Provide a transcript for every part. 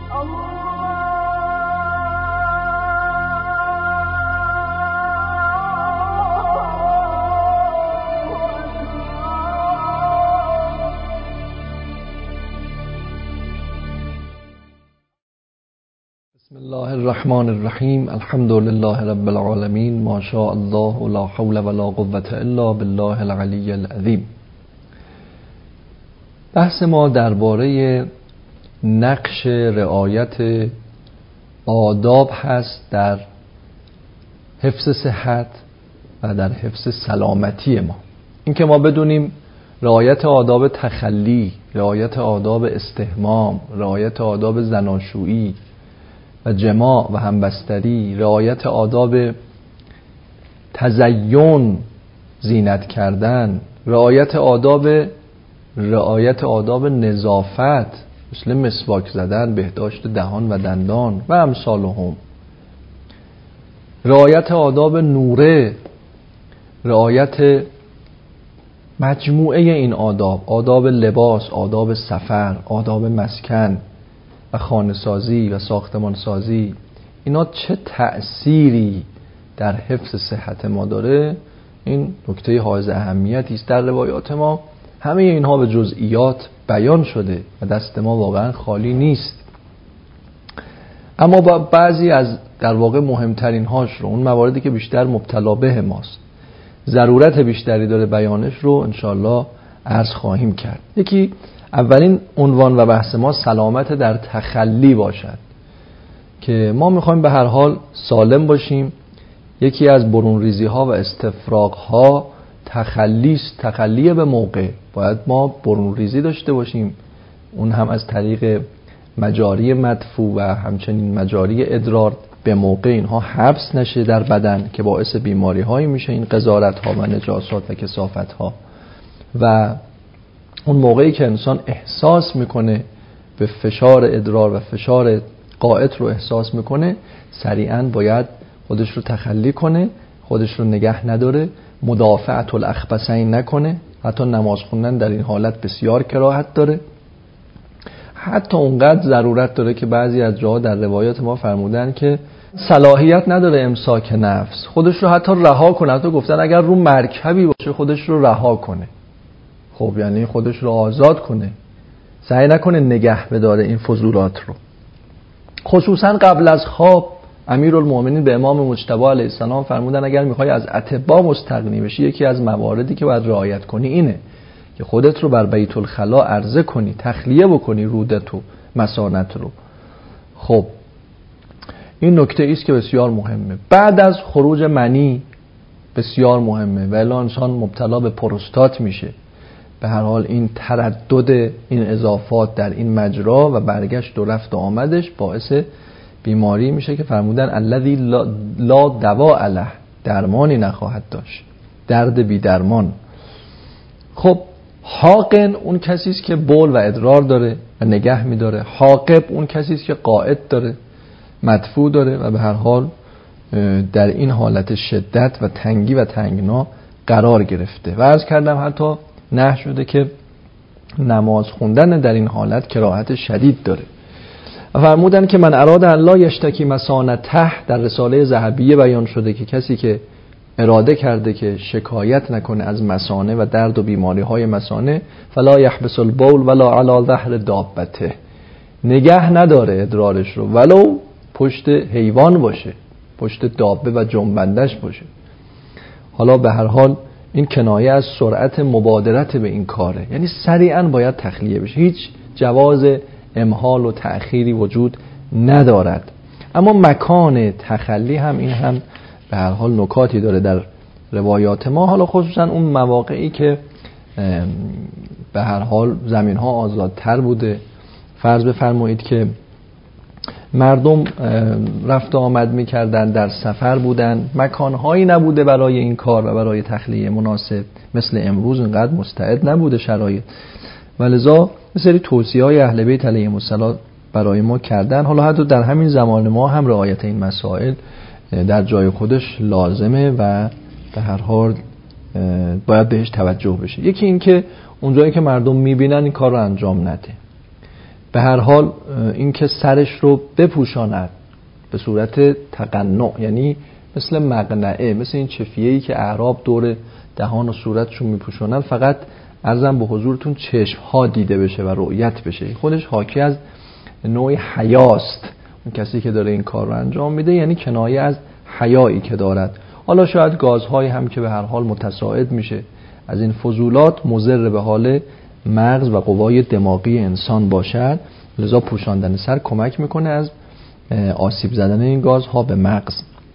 بسم الله الرحمن الرحیم. الحمد لله رب العالمین. ما شاء الله لا حول ولا قوة الا بالله العلی العظیم. بحث ما درباره نقش رعایت آداب هست در حفظ صحت و در حفظ سلامتی ما. اینکه ما بدونیم رعایت آداب تخلی، رعایت آداب استحمام، رعایت آداب زناشویی و جماع و همبستری، رعایت آداب تزیین، زینت کردن، رعایت آداب نظافت مثل مسواک زدن، بهداشت دهان و دندان و امثالهم، رعایت آداب نوره، رعایت مجموعه این آداب لباس، آداب سفر، آداب مسکن و خانه سازی و ساختمان سازی، اینا چه تأثیری در حفظ صحت ما داره؟ این نکته حائز اهمیتی است. در روایات ما همه اینها به جزئیات بیان شده و دست ما واقعا خالی نیست. اما با بعضی از در واقع مهمترین هاش رو، اون مواردی که بیشتر مبتلا به ماست، ضرورت بیشتری داره بیانش رو انشالله عرض خواهیم کرد. یکی اولین عنوان و بحث ما سلامت در تخلی باشد که ما میخوایم به هر حال سالم باشیم. یکی از برون ریزی ها و استفراغ ها تخلی به موقع. باید ما برون ریزی داشته باشیم، اون هم از طریق مجاری مدفوع و همچنین مجاری ادرار به موقع اینها حبس نشه در بدن که باعث بیماری هایی میشه، این قذارت ها و نجاسات و کثافت ها. و اون موقعی که انسان احساس میکنه به فشار ادرار و فشار قائط رو احساس میکنه، سریعا باید خودش رو تخلی کنه، خودش رو نگه نداره، مدافعت الاخبثین نکنه. حتی نماز خوندن در این حالت بسیار کراهت داره. حتی اونقدر ضرورت داره که بعضی از جاها در روایات ما فرمودن که صلاحیت نداره امساک نفس، خودش رو حتی رها کنه. حتی گفتن اگر رو مرکبی باشه خودش رو رها کنه. خب یعنی خودش رو آزاد کنه، سعی نکنه نگه بداره این فضولات رو. خصوصا قبل از خواب امیرالمومنین به امام مجتبی علیه السلام فرمودن اگر میخوای از اطباء مستغنی بشی، یکی از مواردی که باید رعایت کنی اینه که خودت رو بر بیت الخلا عرضه کنی، تخلیه بکنی رودت و مثانت رو. خب این نکته ایست که بسیار مهمه. بعد از خروج منی بسیار مهمه و الا انسان مبتلا به پروستات میشه. به هر حال این تردد این اضافات در این مجرا و برگشت و رفت و آمدش باعث بیماری میشه که فرمودن الذی لا دواء له، درمانی نخواهد داشت، درد بی درمان. خب حاقن اون کسی است که بول و ادرار داره و نگه میداره. حاقب اون کسی است که قائد داره، مدفوع داره و به هر حال در این حالت شدت و تنگی و تنگنا قرار گرفته. و عرض کردم حتی نه شده که نماز خوندن در این حالت کراهت شدید داره. فرمودن که من اراد الله یشتکی مسانته، در رساله ذهبیه بیان شده که کسی که اراده کرده که شکایت نکنه از مثانه و درد و بیماری های مثانه، فلا یحبس البول ولا علی ظهر دابته، نگه نداره ادرارش رو ولو پشت حیوان باشه، پشت دابه و جنبندش باشه. حالا به هر حال این کنایه از سرعت مبادرت به این کاره، یعنی سریعا باید تخلیه بشه، هیچ جواز امهال و تأخیری وجود ندارد. اما مکان تخلی هم این هم به هر حال نکاتی داره در روایات ما، حالا خصوصا اون مواقعی که به هر حال زمین ها آزادتر بوده. فرض بفرمایید که مردم رفت و آمد میکردن، در سفر بودن، مکانهایی نبوده برای این کار و برای تخلیه مناسب، مثل امروز اینقدر مستعد نبوده شرایط، ولذا یه سری توصیه‌های اهل بیت علیهم السلام برای ما کردن. حالا حتی در همین زمان ما هم رعایت این مسائل در جای خودش لازمه و به هر حال باید بهش توجه بشه. یکی این که اونجایی که مردم میبینن این کار رو انجام نده. به هر حال این که سرش رو بپوشاند به صورت تقنع، یعنی مثل مقنعه، مثل این چفیه‌ای که اعراب دور دهان و صورتشون میپوشونن، فقط عرضم به حضورتون چشم‌ها دیده بشه و رؤیت بشه. خودش حاکی از نوع حیاست اون کسی که داره این کار رو انجام میده، یعنی کنایه از حیایی که دارد. حالا شاید گازهایی هم که به هر حال متصاعد میشه از این فضولات مضر به حال مغز و قوای دماغی انسان باشد، لذا پوشاندن سر کمک میکنه از آسیب زدن این گازها به مغز.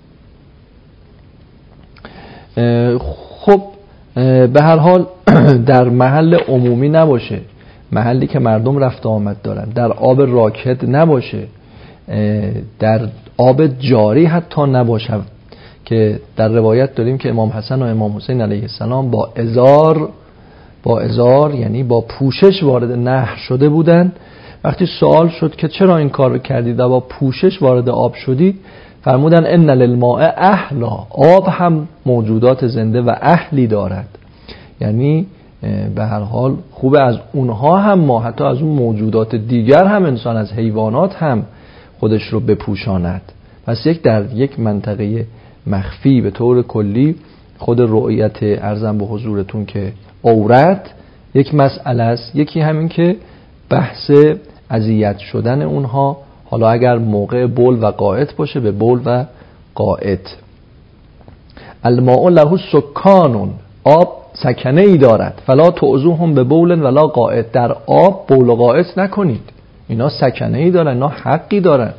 خب به هر حال در محل عمومی نباشه، محلی که مردم رفت آمد دارن، در آب راکد نباشه، در آب جاری حتی نباشه، که در روایت داریم که امام حسن و امام حسین علیه السلام با ازار یعنی با پوشش وارد نهر شده بودند. وقتی سوال شد که چرا این کار رو کردید و با پوشش وارد آب شدید، فرمودن ان للماء اهلا، آب هم موجودات زنده و اهلی دارد، یعنی به هر حال خوبه از اونها هم ما، حتی از اون موجودات دیگر هم، انسان از حیوانات هم خودش رو بپوشاند. پس در یک منطقه مخفی به طور کلی خود رؤیت ارزم به حضورتون که عورت یک مسئله است، یکی همین که بحث اذیت شدن اونها، حالا اگر موقع بول و قائط باشه به بول و قائط. الماء له سکانون، آب سکنه ای دارد، فلا تعذوهم به بول ولا قائط، در آب بول و قائط نکنید، اینا سکنه ای دارن، اینا حقی دارن.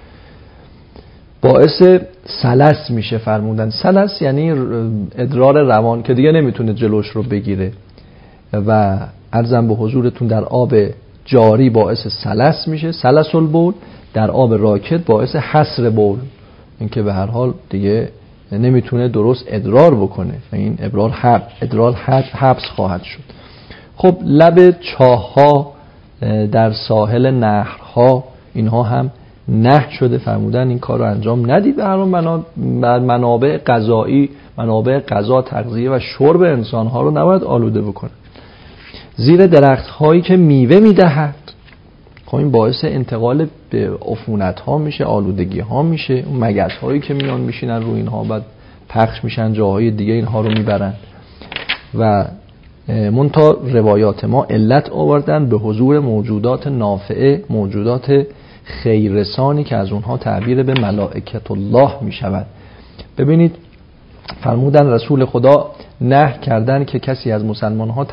باعث سلس میشه فرمودن. سلس یعنی ادرار روان که دیگه نمیتونه جلوش رو بگیره و عرضم به حضورتون در آب جاری باعث سلس میشه، سلس البول، در آب راکد باعث حسر بول، این که به هر حال دیگه نمیتونه درست ادرار بکنه و این ادرار حبس خواهد شد. خب لب چاه‌ها در ساحل نهرها اینها هم نه شده، فرمودن این کار رو انجام ندید. به هر حال منابع غذایی، منابع غذا، تغذیه و شرب انسانها رو نباید آلوده بکنه. زیر درخت هایی که میوه میدهد، خب این باعث انتقال به عفونت ها میشه، آلودگی ها میشه. اون مگس هایی که میان میشینن روی اینها بعد پخش میشن جاهای دیگه، اینها رو میبرن. و منتها روایات ما علت آوردن به حضور موجودات نافعه، موجودات خیررسانی که از اونها تعبیر به ملائکت الله میشود. ببینید فرمودن رسول خدا نهی کردن که کسی از مسلمان ها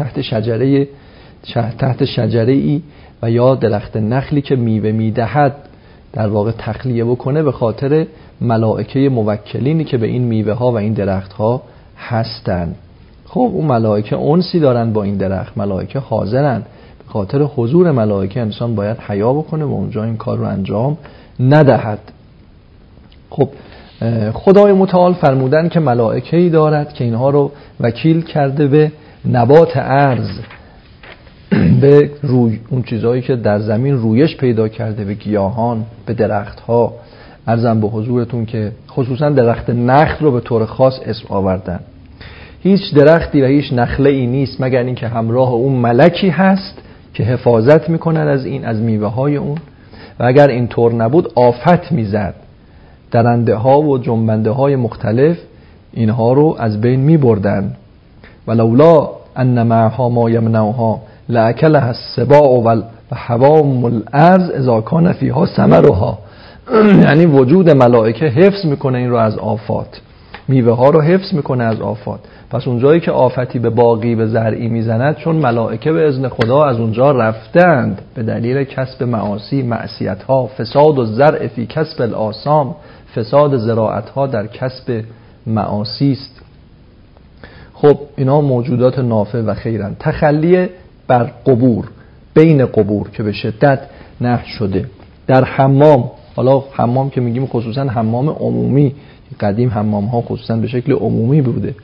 تحت شجره‌ای و یا درخت نخلی که میوه میدهد در واقع تخلیه بکنه، به خاطر ملائکه موکلینی که به این میوه ها و این درخت ها هستند. خب اون ملائکه انسی دارن با این درخت، ملائکه حاضرن، به خاطر حضور ملائکه انسان باید حیا بکنه و اونجا این کار رو انجام ندهد. خب خدای متعال فرمودن که ملائکه‌ای دارد که اینها رو وکیل کرده به نبات ارض، به اون چیزهایی که در زمین رویش پیدا کرده، به گیاهان، به درختها. عرضم به حضورتون که خصوصا درخت نخل رو به طور خاص اسم آوردن. هیچ درختی و هیچ نخله‌ای نیست مگر اینکه همراه اون ملکی هست که حفاظت میکنن از میوه های اون، و اگر این طور نبود آفت میزد، درنده ها و جنبنده های مختلف اینها رو از بین میبردن. ولولا ان معها ما یمنعها لاکلها السباع و حوام الارض اذا کان فیها ثمرها. یعنی وجود ملائکه حفظ میکنه این رو از آفات، میوه ها رو حفظ میکنه از آفات. پس اونجایی که آفتی به باغی به زرعی میزند، چون ملائکه به اذن خدا از اونجا رفتند به دلیل کسب معاصی، معصیت ها، فساد و زرع فی کسب الآثام، فساد زراعت ها در کسب معاصی است. خب اینا موجودات نافع و خیرن. تخلیه بر قبور، بین قبور که به شدت نهی شده. در حمام، حالا حمام که میگیم خصوصا حمام عمومی، قدیم حمام ها خصوصا به شکل عمومی بوده،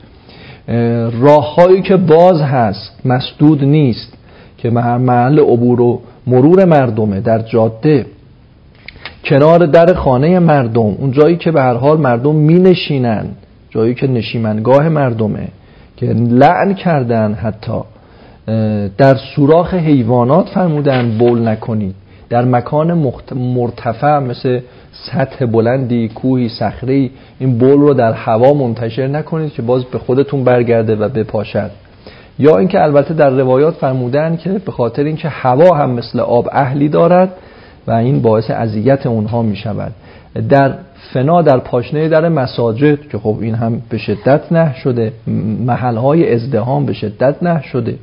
راههایی که باز هست، مسدود نیست، که محل عبور و مرور مردمه، در جاده، کنار در خانه مردم، اون جایی که به هر حال مردم می نشینن، جایی که نشیمنگاه مردمه که لعن کردن، حتی در سوراخ حیوانات فرمودن بول نکنید، در مکان مرتفع مثل سطح بلندی، کوهی، صخره‌ای، این بول رو در هوا منتشر نکنید که باز به خودتون برگرده و بپاشد. یا اینکه البته در روایات فرمودن که به خاطر اینکه هوا هم مثل آب اهلی دارد و این باعث اذیت اونها می شود. در فنا در پاشنه در مساجد که خب این هم به شدت نهی شده، محلهای ازدحام به شدت نهی شده.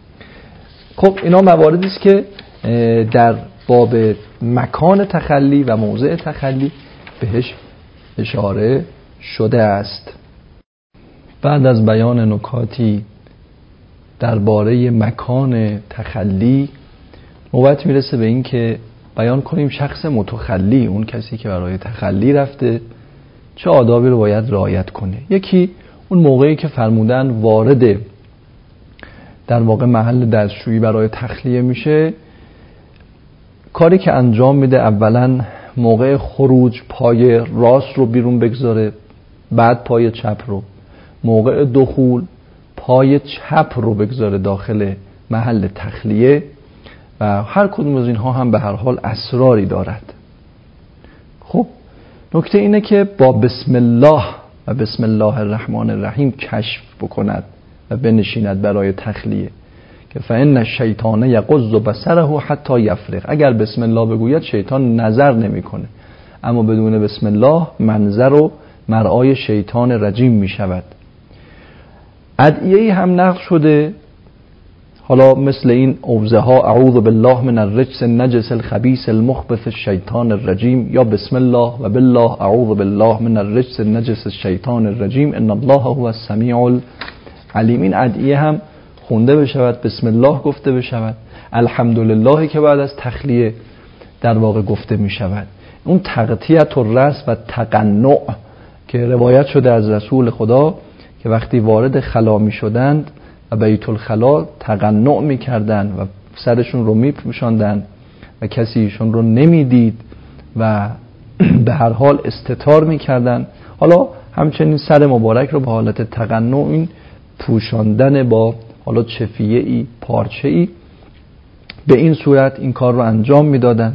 خب اینا مواردی است که در باب مکان تخلی و موضع تخلی بهش اشاره شده است. بعد از بیان نکاتی درباره مکان تخلی، نوبت میرسه به این که بیان کنیم شخص متخلی، اون کسی که برای تخلی رفته، چه آدابی رو باید رعایت کنه. یکی اون موقعی که فرمودن وارد در واقع محل دستشویی برای تخلیه میشه، کاری که انجام میده اولا موقع خروج پای راست رو بیرون بگذاره، بعد پای چپ رو، موقع دخول پای چپ رو بگذاره داخل محل تخلیه و هر کدوم از اینها هم به هر حال اسراری دارد. خب نکته اینه که با بسم الله و بسم الله الرحمن الرحیم کشف بکند و بنشیند برای تخلیه که فإن الشیطان یغض بصره حتی یفرغ. اگر بسم الله بگوید شیطان نظر نمیکنه، اما بدون بسم الله منظر و مرآی شیطان رجیم می شود. ادعیه‌ای هم نقل شده، حالا مثل این اوزه ها اعوذ بالله من الرجس النجس الخبیث المخبث الشیطان الرجیم، یا بسم الله و بالله اعوذ بالله من الرجس النجس الشیطان الرجیم ان الله هو السمیع العلیم. این ادعیه هم خونده بشود، بسم الله گفته بشود، الحمدلله که بعد از تخلیه در واقع گفته می شود. اون تغطیه الرأس و تقنع که روایت شده از رسول خدا که وقتی وارد خلا می شدند و بیت الخلا تقنع می کردند و سرشون رو می پوشاندند و کسی ایشون رو نمی دید و به هر حال استتار می کردند. حالا همچنین سر مبارک رو به حالت تقنع، این پوشاندن با حالا چفیه‌ای، پارچه‌ای، به این صورت این کار رو انجام می دادن.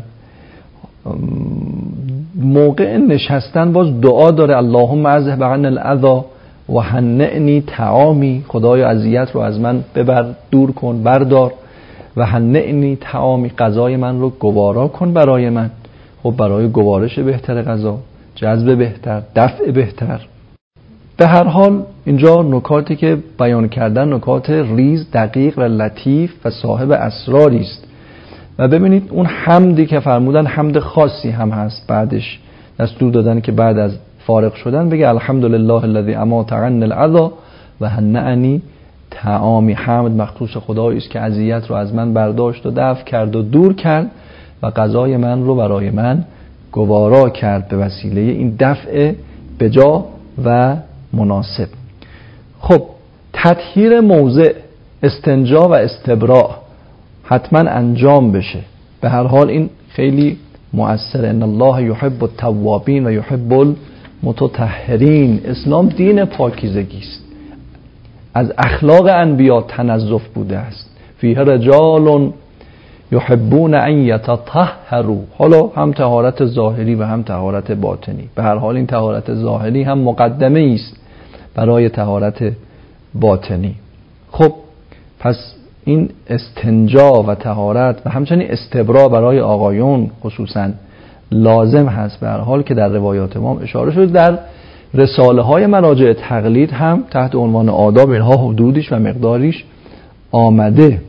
موقع نشستن باز دعا داره اللهم اذهب عن الاذى و هنئنی طعامی، خدایا اذیت رو از من ببر، دور کن، بردار، و هنئنی طعامی، غذای من رو گوارا کن برای من. خب برای گوارش بهتر غذا، جذب بهتر، دفع بهتر. به هر حال اینجا نکاتی که بیان کردن نکات ریز، دقیق و لطیف و صاحب اسراری است. و ببینید اون حمدی که فرمودن حمد خاصی هم هست، بعدش دستور دادن که بعد از فارغ شدن بگه الحمدلله الذی امات عن الاذى و هنأنی طعامی. حمد مخصوص خدایی است که اذیت رو از من برداشت و دفع کرد و دور کرد و غذای من رو برای من گوارا کرد به وسیله این دفع بجا و مناسب. خب تطهیر موضع، استنجا و استبراء حتما انجام بشه. به هر حال این خیلی مؤثر. ان الله یحب التوابین و یحب المتطهرین. اسلام دین پاکیزگی است. از اخلاق انبیا تنظف بوده است. فیه رجال یحبون ان یتطهروا. حالا هم طهارت ظاهری و هم طهارت باطنی. به هر حال این طهارت ظاهری هم مقدمه است برای طهارت باطنی. خب پس این استنجا و طهارت و همچنین استبرا برای آقایون خصوصا لازم هست. به هر حال که در روایات ما اشاره شده، در رساله های مراجع تقلید هم تحت عنوان آداب اینها حدودیش و مقداریش آمده.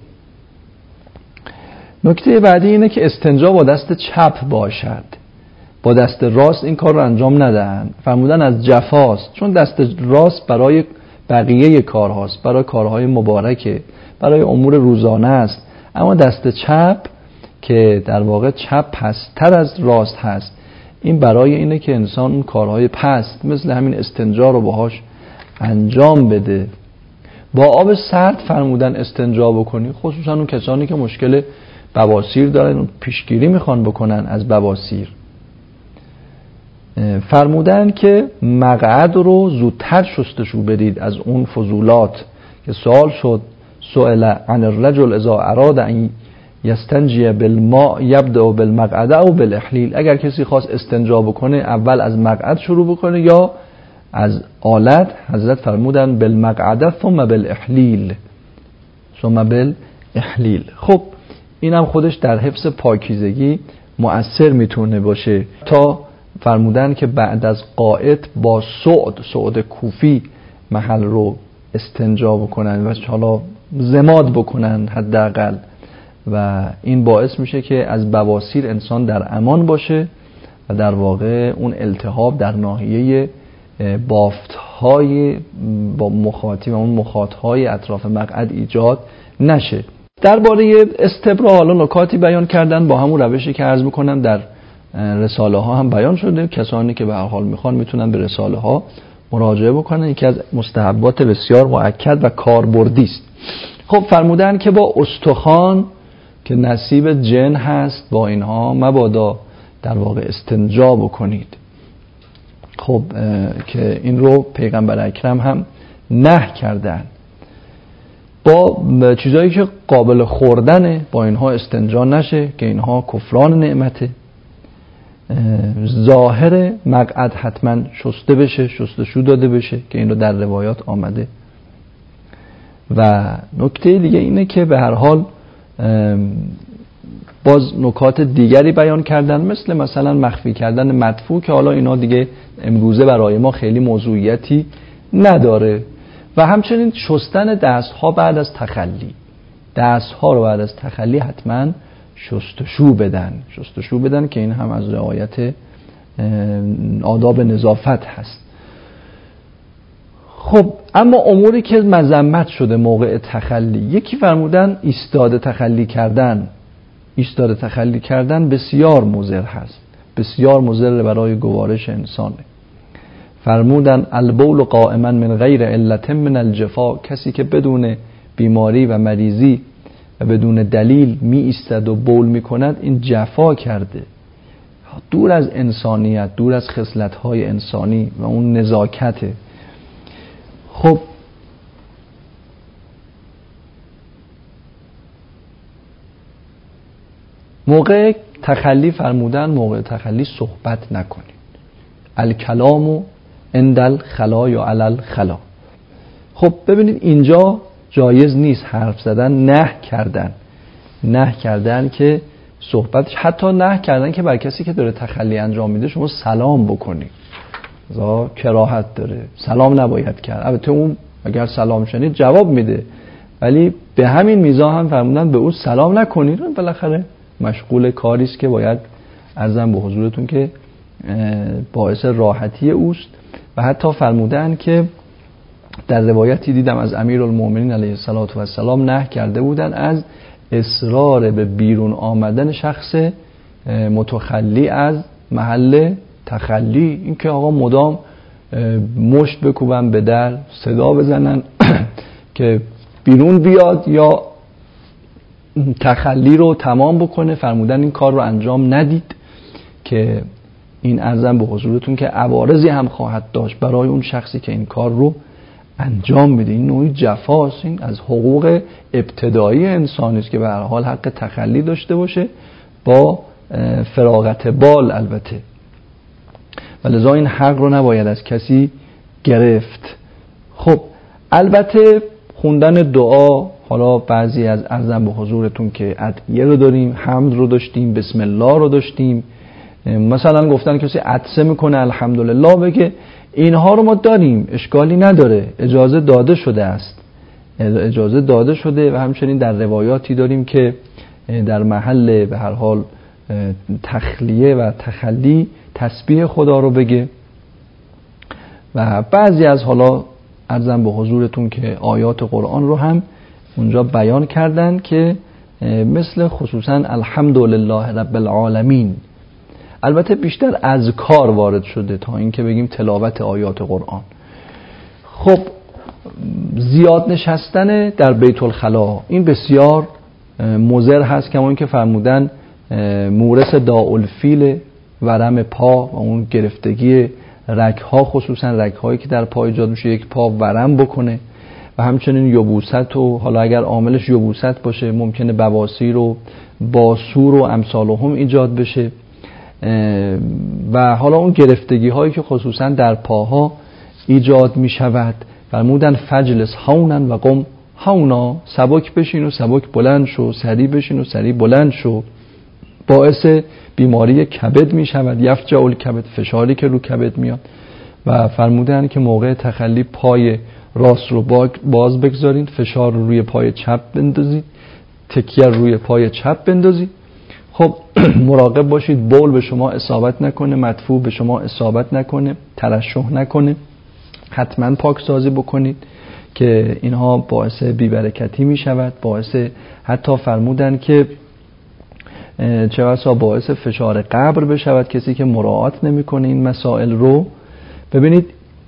نکته بعدی اینه که استنجا با دست چپ باشد، با دست راست این کار رو انجام ندهن. فرمودن از جفاست، چون دست راست برای بقیه کارهاست، برای کارهای مبارکه، برای امور روزانه است. اما دست چپ که در واقع چپ پست‌تر از راست هست، این برای اینه که انسان اون کارهای پست مثل همین استنجا رو باهاش انجام بده. با آب سرد فرمودن استنجا بکنی، خصوصا اون کسانی که مشکل بواسیر دارن، پیشگیری میخوان بکنن از بواسیر. فرمودن که مقعد رو زودتر شستشو بدید از اون فضولات که سوال شد سئل عن الرجل اذا اراد ان یستنجی بالماء یبدأ بالمقعد او بالاحلیل. اگر کسی خواست استنجا بکنه اول از مقعد شروع بکنه یا از آلت. حضرت فرمودن بالمقعد ثم بالاحلیل، ثم بالاحلیل. خب اینم خودش در حفظ پاکیزگی مؤثر میتونه باشه. تا فرمودن که بعد از قائط با صعد کوفی محل رو استنجا بکنن و حالا زماد بکنن حداقل، و این باعث میشه که از بواسیر انسان در امان باشه و در واقع اون التهاب در ناحیه بافت‌های با مخاطی و اون مخاط‌های اطراف مقعد ایجاد نشه. درباره استبرا حالا نکاتی بیان کردن با همون روشی که عرض میکنم در رساله ها هم بیان شده. کسانی که به هر حال میخوان میتونن به رساله ها مراجعه بکنن. یکی از مستحبات بسیار مؤکد و کاربردی است. خب فرمودن که با استخوان که نصیب جن هست با اینها مبادا در واقع استنجا بکنید. خب که این رو پیغمبر اکرم هم نهی کردن. با چیزایی که قابل خوردنه با اینها استنجا نشه که اینها کفران نعمته. ظاهر مقعد حتما شسته بشه، شستشو داده بشه که این رو در روایات آمده. و نکته دیگه اینه که به هر حال باز نکات دیگری بیان کردن، مثلا مخفی کردن مدفوع که حالا اینا دیگه امروزه برای ما خیلی موضوعیتی نداره. و همچنین شستن دستها بعد از تخلی. دستها رو بعد از تخلی حتما شستشو بدن که این هم از رعایت آداب نظافت هست. خب اما اموری که مذمت شده موقع تخلی، یکی فرمودن ایستاده تخلی کردن بسیار مضر هست، بسیار مضر برای گوارش انسانه. فرمودن البول قائما من غیر علت من الجفا، کسی که بدون بیماری و مریضی و بدون دلیل می ایستد و بول می کند این جفا کرده، دور از انسانیت، دور از خصلت‌های انسانی و اون نزاکته. خب موقع تخلی فرمودن موقع تخلی صحبت نکنید. الکلام عند الخلا یا علی الخلا. خب ببینید اینجا جایز نیست حرف زدن، نه کردن که صحبت، حتی نه کردن که بر کسی که داره تخلی انجام میده شما سلام بکنید. کراهت داره، سلام نباید کرد. البته اون اگر سلام شنید جواب میده، ولی به همین میزان هم فرمودن به اون سلام نکنید، بالاخره مشغول کاری است که باید عرضم به حضورتون که باعث راحتی اوست. و حتی فرمودن که در روایتی دیدم از امیرالمومنین علیه السلام نهی کرده بودن از اصرار به بیرون آمدن شخص متخلی از محل تخلی. این که آقا مدام مشت بکوبن به در، صدا بزنن که بیرون بیاد یا تخلی رو تمام بکنه، فرمودن این کار رو انجام ندید که این عرضم به حضورتون که عوارضی هم خواهد داشت برای اون شخصی که این کار رو انجام میده. این نوعی جفاست، این از حقوق ابتدایی انسانی است که به هر حال حق تخلی داشته باشه با فراغت بال البته، ولذا این حق رو نباید از کسی گرفت. خب البته خوندن دعا، حالا بعضی از عرضم به حضورتون که ادعیه رو داریم، حمد رو داشتیم، بسم الله رو داشتیم، مثلا گفتن کسی عطسه میکنه الحمدلله بگه، اینها رو ما داریم، اشکالی نداره، اجازه داده شده و همچنین در روایاتی داریم که در محل به هر حال تخلیه و تخلی تسبیح خدا رو بگه. و بعضی از حالا عرضم به حضورتون که آیات قرآن رو هم اونجا بیان کردن که مثل خصوصا الحمدلله رب العالمین. البته بیشتر اذکار وارد شده تا اینکه بگیم تلاوت آیات قرآن. خب زیاد نشستن در بیت الخلا این بسیار مضر هست، کما اینکه فرمودن مورث داءالفیل، ورم پا و اون گرفتگی رگ‌ها، خصوصا رگ‌هایی که در پا ایجاد میشه، یک پا ورم بکنه. و همچنین یبوست و حالا اگر عاملش یبوست باشه ممکنه بواسیر و باسور و امثالهم ایجاد بشه و حالا اون گرفتگی هایی که خصوصا در پاها ایجاد می شود. فرمودن فجلس هونن و قم هونا، سبک بشین و سبک بلند شو، سریع بشین و سریع بلند شو. باعث بیماری کبد می شود، یفجع الکبد، فشاری که رو کبد میاد. و فرمودن که موقع تخلی پای راست رو باز بگذارین، فشار رو روی پای چپ بندازید، تکیه روی پای چپ بندازید. خب مراقب باشید بول به شما اصابت نکنه، مدفوع به شما اصابت نکنه، ترشح نکنه. حتما پاکسازی بکنید که اینها باعث بیبرکتی می شود، باعث حتی فرمودن که چه بسا باعث فشار قبر بشود کسی که مراعات نمیکنه این مسائل رو. ببینید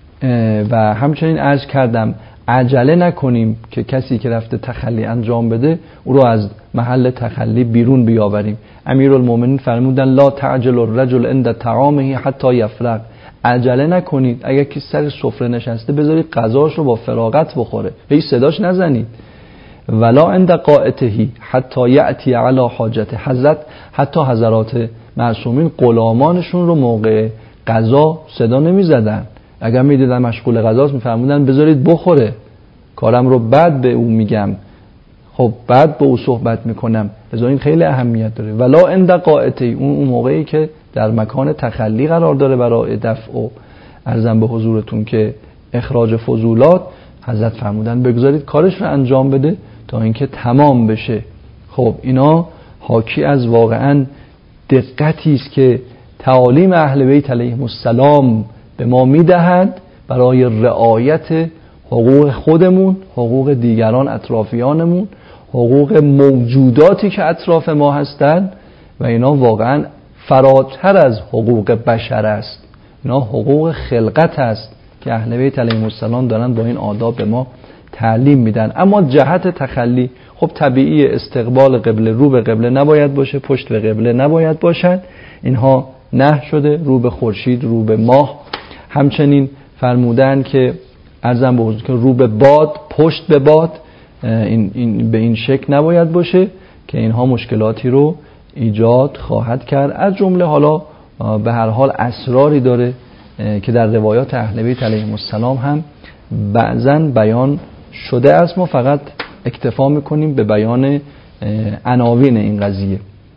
و همچنین عرض کردم عجله نکنیم که کسی که رفته تخلی انجام بده او رو از محل تخلی بیرون بیاوریم. امیرالمومنین فرمودن لا تعجل الرجل عند طعامه حتی یفرغ، عجله نکنید اگر کسی سر سفره نشسته بذارید غذاش رو با فراغت بخوره، هیچ صداش نزنید. ولا عند قائته حتی یأتی علی حاجته، حتی حضرات معصومین غلامانشون رو موقع غذا صدا نمیزدن، اگر میدیدن مشغول غذاست میفرمودن بذارید بخوره، کارم رو بعد به او میگم، خب بعد به او صحبت میکنم. لذا این خیلی اهمیت داره. ولا عند قائته، اون موقعی که در مکان تخلی قرار داره برای دفع و عرضم به حضورتون که اخراج فضولات، حضرت فرمودن بگذارید کارش رو انجام بده تا اینکه تمام بشه. خب اینا حاکی از واقعا دقتی است که تعالیم اهل بیت علیهم السلام به ما میدهد برای رعایت حقوق خودمون، حقوق دیگران اطرافیانمون، حقوق موجوداتی که اطراف ما هستند و اینا واقعا فراتر از حقوق بشر است، اینا حقوق خلقت است که اهل بیت علیهم السلام دارن با این آداب به ما تعلیم میدن. اما جهت تخلی خب طبیعی استقبال قبله، رو به قبله نباید باشه، پشت به قبله نباید باشد، اینها نهی شده، رو به خورشید، رو به ماه. همچنین فرمودن که ارزم به حضور که رو به باد، پشت به باد، این به این شکل نباید باشه که اینها مشکلاتی رو ایجاد خواهد کرد. از جمله حالا به هر حال اسراری داره که در روایات اهل بیت علیهم السلام هم بعضاً بیان شده است، ما فقط اکتفا میکنیم به بیان عناوین این قضیه.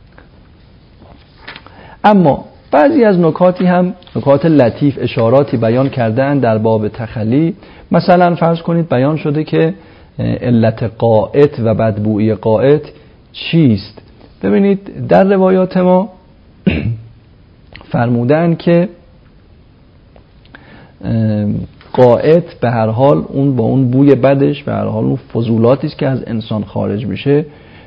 اما بعضی از نکاتی هم نکات لطیف، اشاراتی بیان کردن در باب تخلی. مثلا فرض کنید بیان شده که علت قائط و بدبوئی قائط چیست. ببینید در روایات ما فرمودن که قائط به هر حال اون با اون بوی بدش به هر حال اون فضولاتی است که از انسان خارج میشه،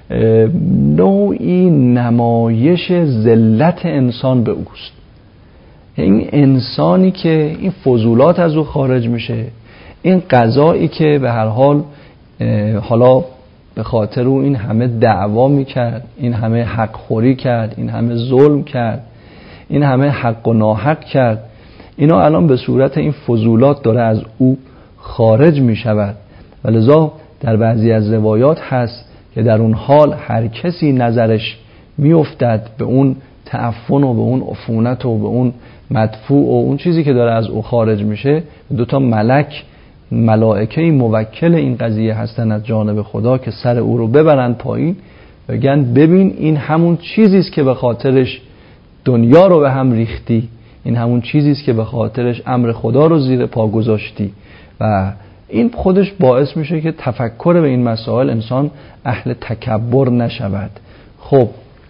نوعی نمایش ذلت انسان به اوست. این انسانی که این فضولات از او خارج میشه، این قضایی که به هر حال حالا به خاطر او این همه دعوا میکرد، این همه حق خوری کرد، این همه ظلم کرد، این همه حق و ناحق کرد، اینا الان به صورت این فضولات داره از او خارج میشود. ولذا در بعضی از روایات هست که در اون حال هر کسی نظرش میافتد به اون تعفن و به اون عفونت و به اون مدفوع و اون چیزی که داره از او خارج میشه، دوتا ملائکه موکل این قضیه هستن از جانب خدا که سر او رو ببرن پایین، بگن ببین این همون چیزی است که به خاطرش دنیا رو به هم ریختی، این همون چیزی است که به خاطرش امر خدا رو زیر پا گذاشتی. و این خودش باعث میشه که تفکر به این مسائل انسان اهل تکبر نشود. خب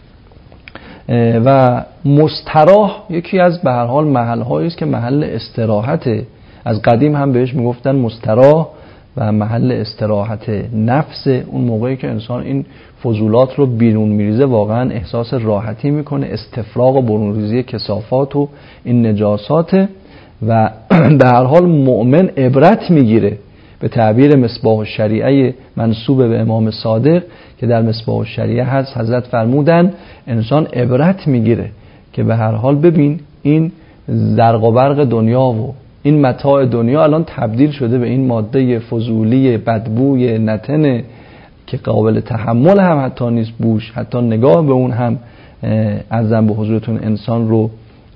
و مستراح یکی از به هر حال محل‌هایی است که محل استراحته. از قدیم هم بهش میگفتن مستراح و محل استراحت نفس. اون موقعی که انسان این فضولات رو بیرون میریزه واقعا احساس راحتی میکنه، استفراغ و برونریزی کثافات و این نجاسات. و به هر حال مؤمن عبرت میگیره. به تعبیر مصباح الشریعه منسوب به امام صادق که در مصباح الشریعه هست، حضرت فرمودن انسان عبرت میگیره که به هر حال ببین این زرق و برق دنیا و این متاع دنیا الان تبدیل شده به این ماده فضولی بدبوی نتنه که قابل تحمل هم حتی نیست بوش، حتی نگاه به اون هم عرضم به حضورتون انسان رو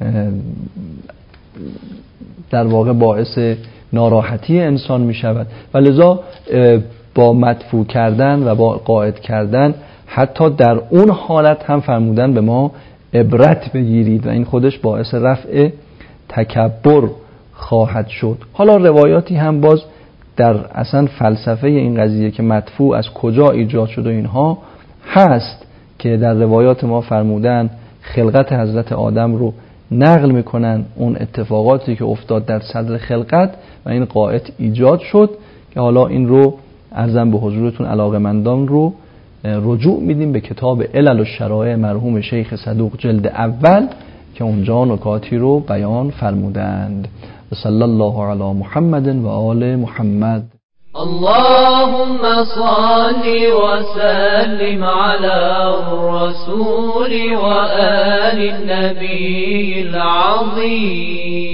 در واقع باعث ناراحتی انسان می شود و لذا با مدفوع کردن و با قاعد کردن حتی در اون حالت هم فرمودن به ما عبرت بگیرید و این خودش باعث رفع تکبر خواهد شد. حالا روایاتی هم باز در اصلا فلسفه این قضیه که مدفوع از کجا ایجاد شد و اینها هست که در روایات ما فرمودن خلقت حضرت آدم رو نقل میکنن، اون اتفاقاتی که افتاد در صدر خلقت و این قاعد ایجاد شد که حالا این رو عرضم به حضورتون علاقمندان رو رجوع میدیم به کتاب علل و شرایع مرحوم شیخ صدوق جلد اول که اونجا نکاتی رو بیان فرمودند. صلی الله علی محمد و آل محمد. اللهم صل وسلم على الرسول وآل النبي العظيم.